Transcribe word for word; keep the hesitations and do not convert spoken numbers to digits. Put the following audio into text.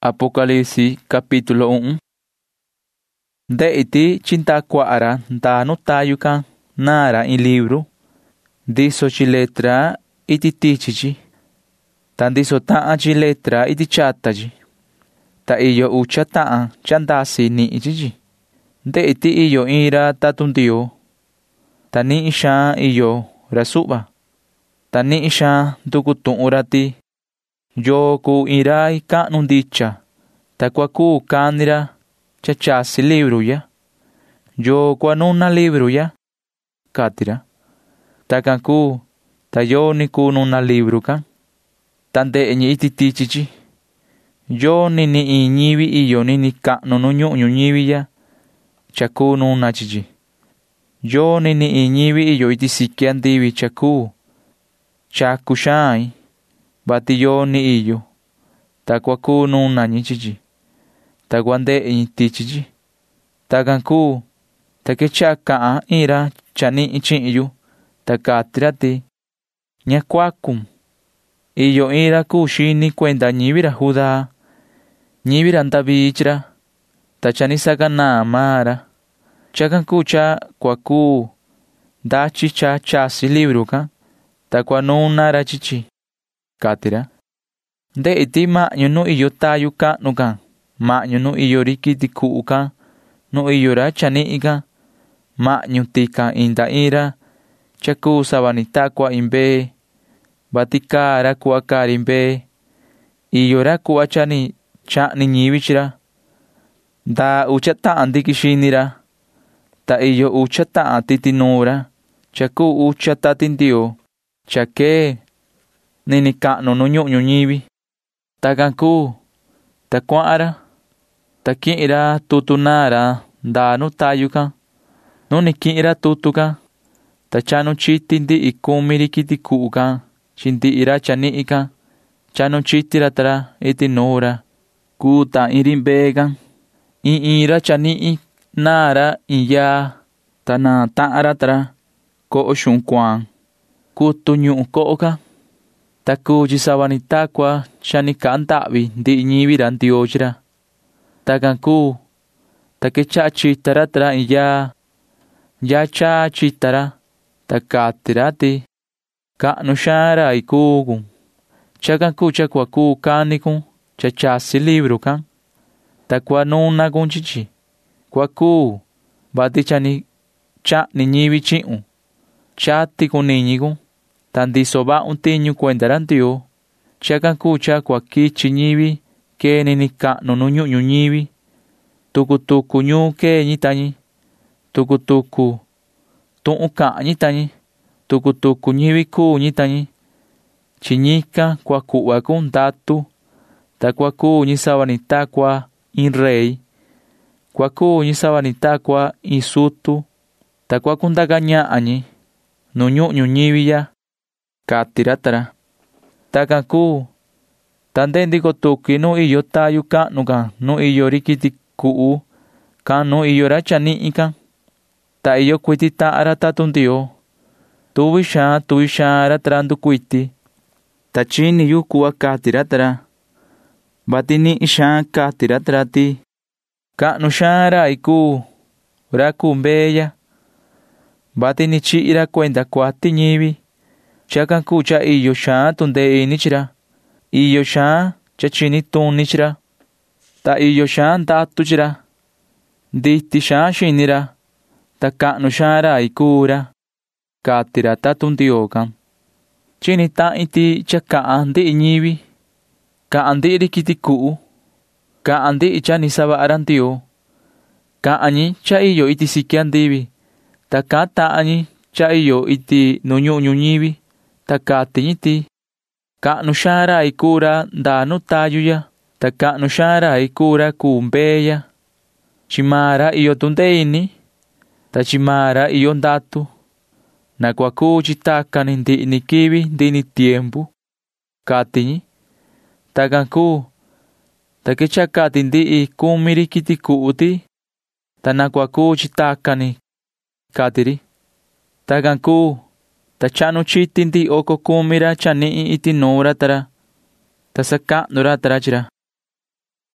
Apocalipsis capítulo uno. Deiti chinta quara da no tayuka nara in livro. Diso ci letra iti tichichi. Tan diso taa ci letra iti chataji. Ta iyo ucha taa chandasi ni ichichi. Deiti iyo ira tatundio. Ta ni isha iyo rasuba. Ta ni isha dukutun urati. Yo ku irai ka nundicha. Ta kwaku kanira chachasi libro ya. Yo kwanuna libro ya. Katira. Ta kanku ta yo ni kununa libro kan. Tande enyi iti tichichi. Yo ni ni iñivi iyo ni ni ka nununyu ñuñivi ya. Chaku nuna chichi. Yo ni ni iñivi iyo iti sikian divi chaku. Chaku shai. Bati yo ni iyo. Ta kwaku nuna ni chichi. Ta guande enyi tichichi. Ta kanku. Ta kecha kaa ira chani ichi iyo. Ta katirati. Nya kwakum. Iyo ira kushini kwenda nyivira huda. Nyivira ndavichira. Ta chani sakana mara. Chakanku cha kwaku. Dachi cha chasi libro ka. Ta kwanuna ra chichi. Katira. De iti ma'ñu nu iyo tayu ka nuka. Ma'ñu nu iyo rikiti ku'u ka. Nu iyo ra chani'i ka. Ma'ñu tika inda ira. Chaku sabanita kwa imbe. Batika ra ku'a karimbe. Iyo ra ku'a chani chani ñivichira. Da ucha ta'an dikishinira. Ta iyo ucha ta'an titinura. Chaku ucha tatindio. Chake. Nini ka'nu nu ñu'u ñuñivi. Ta kanku. Ta kua'ara. Ta ki'ira tutunara da nu tayu ka. Nu ni ki'ira tutu ka. Ta chanu chiti ndi ikumiri kiti ku'u ka. Chindi ira chani'i ka. Chanu chitira tara iti nura. Kuta irimbe ka. In ira chani'i nara iya. Ta na ta'ara tara. Ko'o shun kuan. Kutu ñu'u ko'o ka. Ta kuji sabanita kwa chani ka'andavi ndi ñivira ndiochira. Ta kanku. Ta kecha chitara tara iya. Ya cha chitara. Ta katirati. Ka'nu shara ikugun. Cha kanku cha kwaku kanikun. Cha chasi libro kan. Ta kwanuna kun chichi. Kwaku. Bati chani chani ñivi chi'un. Chati kun niñi kun. Tandiso ba un tiñu cuendaran dio. Cha kanku cha kwakichi ñivi. Ke nini ka'nu nu ñu'u ñuñivi. Tuku tuku ñu ke ñitañi. Tuku tuku. Tu'un ka'a ñitañi. Tuku tuku ñivi ku ñitañi. Chiñika kwaku'wa kun datu. Ta kwaku ñi sabanita kwa in rey. Kwaku ñi sabanita kwa in sutu. Ta kwaku ndaka ña'añi. Nu ñu'u ñuñivi ya. Katiratara. Ta kanku. Tande ndiko tuki nu iyo tayu ka'nu ka. Nu iyo rikiti ku'u. Ka nu iyo ra chani'i ka. Ta iyo kuiti ta'ara tatundio. Tuvi sha tuvi sha ra tarandu kuiti. Ta chini yu ku'a katiratara. Bati ni sha katiratara ti. Ka'nu sha ra iku. Ra kumbeya. Bati ni chi'ira kuenda kuati ñivi. Cha kanku cha iyo sha tunde inichira. Iyo sha cha chini tunichira. Ta iyo sha ndatu chira. Diti sha shinira. Ta ka'nu sha ra ikura. Katira tatundio kan. Chini ta iti cha ka'an di ñivi. Ka'an di rikiti ku'u. Ka'an di cha ni saba'aran dio. Ka'añi cha iyo iti sikian divi. Ta ka ta'añi cha iyo iti nuñu ñuñivi. Ta katiñi ti. Ka'nu sha ra ikura da nu tayu ya. Ta ka'nu sha ra ikura kumbeya. Chimara iyo tunde ini. Ta chimara iyo ndatu. Na kwaku chitaka ni ndi ni kivi ndi ni tiempo. Katiñi. Ta kanku. Ta kecha kati ndi kumiri kiti ku'u ti. Ta na kwaku chitaka ni. Katiri. Ta kanku. Ta chanu chiti ndi oko kumira chani'i iti nura tara. Ta saka'nura tara chira.